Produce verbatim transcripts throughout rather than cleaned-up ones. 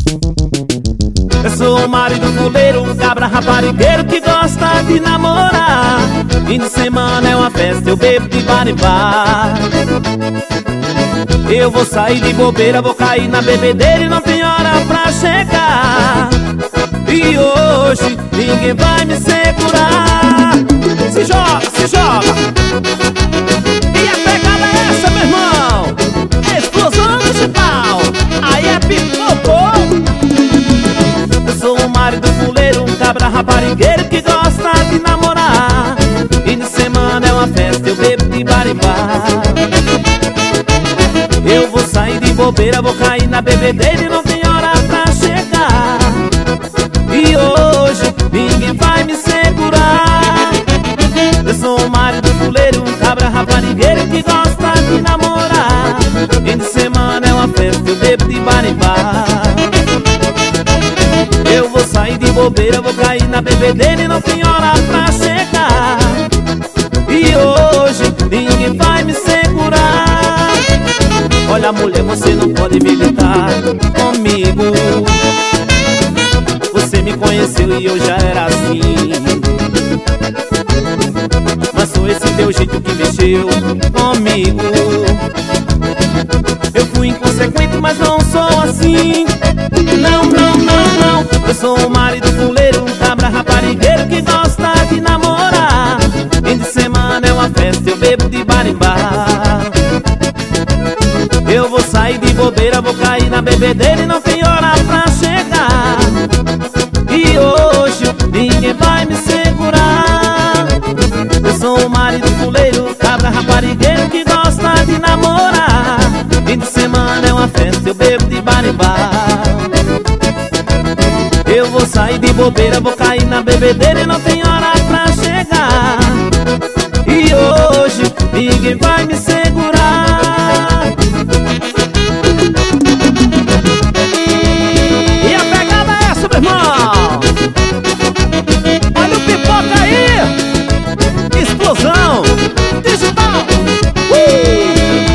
Eu sou o marido fuleiro, um cabra raparigueiro que gosta de namorar. Fim de semana é uma festa, eu bebo de bar em bar. Eu vou sair de bobeira, vou cair na bebedeira e não tem hora pra chegar. E hoje ninguém vai me segurar. Se joga, se joga. E a pegada é essa, meu irmão? Explosão digital. Aí é pipocô. Eu sou um marido fuleiro, um cabra raparigueiro que gosta de namorar. Fim de semana é uma festa, eu bebo de bar em bar. Eu vou sair de bobeira, vou cair na bebedeira e não tem hora pra chegar. E hoje ninguém vai me segurar. Eu sou um marido fuleiro, um cabra raparigueiro que gosta de namorar. Fim de semana é uma festa, eu bebo de bar em bar. Eu vou sair de bobeira, vou cair na bebedeira e não tem hora pra chegar. E hoje ninguém vai me segurar. Olha, mulher, você não pode militar comigo. Você me conheceu e eu já era assim. Mas foi esse teu jeito que mexeu comigo. Eu fui inconsequente, mas não sou assim. Não, não, não, não. Eu sou um marido fuleiro, um cabra raparigueiro que gosta de namorar. Fim de semana é uma festa, eu bebo de bar em bar. Eu vou sair de bobeira, vou cair na bebedeira e não tem hora pra chegar. E hoje ninguém vai me segurar. Eu sou um marido fuleiro, cabra raparigueiro que gosta de namorar. Fim de semana é uma festa, eu bebo de bar em bar. Eu vou sair de bobeira, vou cair na bebedeira e não tem hora pra chegar. E hoje ninguém vai me segurar. E a pegada é essa, meu irmão? Olha o pipoca aí. Explosão digital. uh!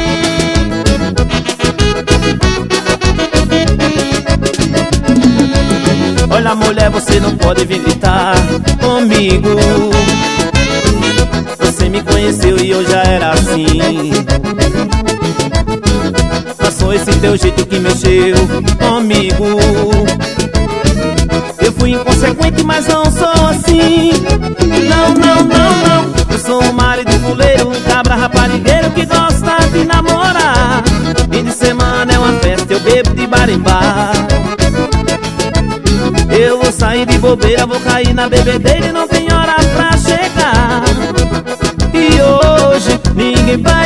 Olha, mulher, você não pode vir gritar comigo. Você me conheceu e eu já era assim. Passou esse teu jeito que mexeu comigo. Eu fui inconsequente, mas não sou assim. Não, não, não, não. Eu sou um marido fuleiro, um cabra raparigueiro que gosta de namorar. Fim de semana é uma festa, eu bebo de bar em bar. Eu vou sair de bobeira, vou cair na bebedeira e não tem hora pra chegar. E hoje ninguém vai